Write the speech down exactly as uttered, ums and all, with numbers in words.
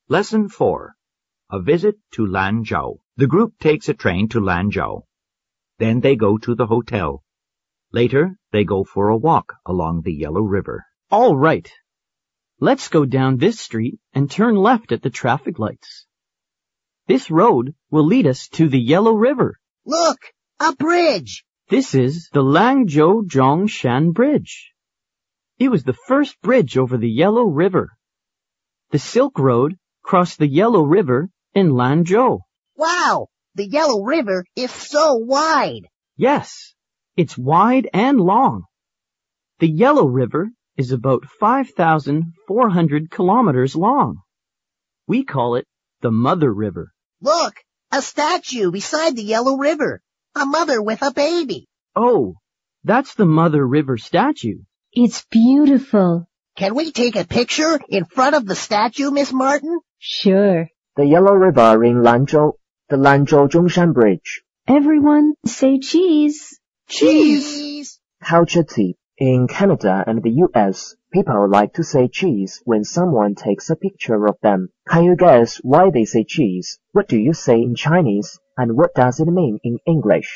Lesson four. A visit to Lanzhou. The group takes a train to Lanzhou. Then they go to the hotel. Later, they go for a walk along the Yellow River. All right. Let's go down this street and turn left at the traffic lights. This road will lead us to the Yellow River. Look, a bridge. This is the Lanzhou Zhongshan Bridge. It was the first bridge over the Yellow River. The Silk Road crossed the Yellow River in Lanzhou. Wow, the Yellow River is so wide. Yes, it's wide and long. The Yellow River is about five thousand four hundred kilometers long. We call it the Mother River. Look, a statue beside the Yellow River. A mother with a baby. Oh, that's the Mother River statue. It's beautiful. Can we take a picture in front of the statue, Miss Martin? Sure. The Yellow River in Lanzhou, the Lanzhou Zhongshan Bridge. Everyone say cheese. Cheese! Culture tip. In Canada and the U S, people like to say cheese when someone takes a picture of them. Can you guess why they say cheese? What do you say in Chinese? And what does it mean in English?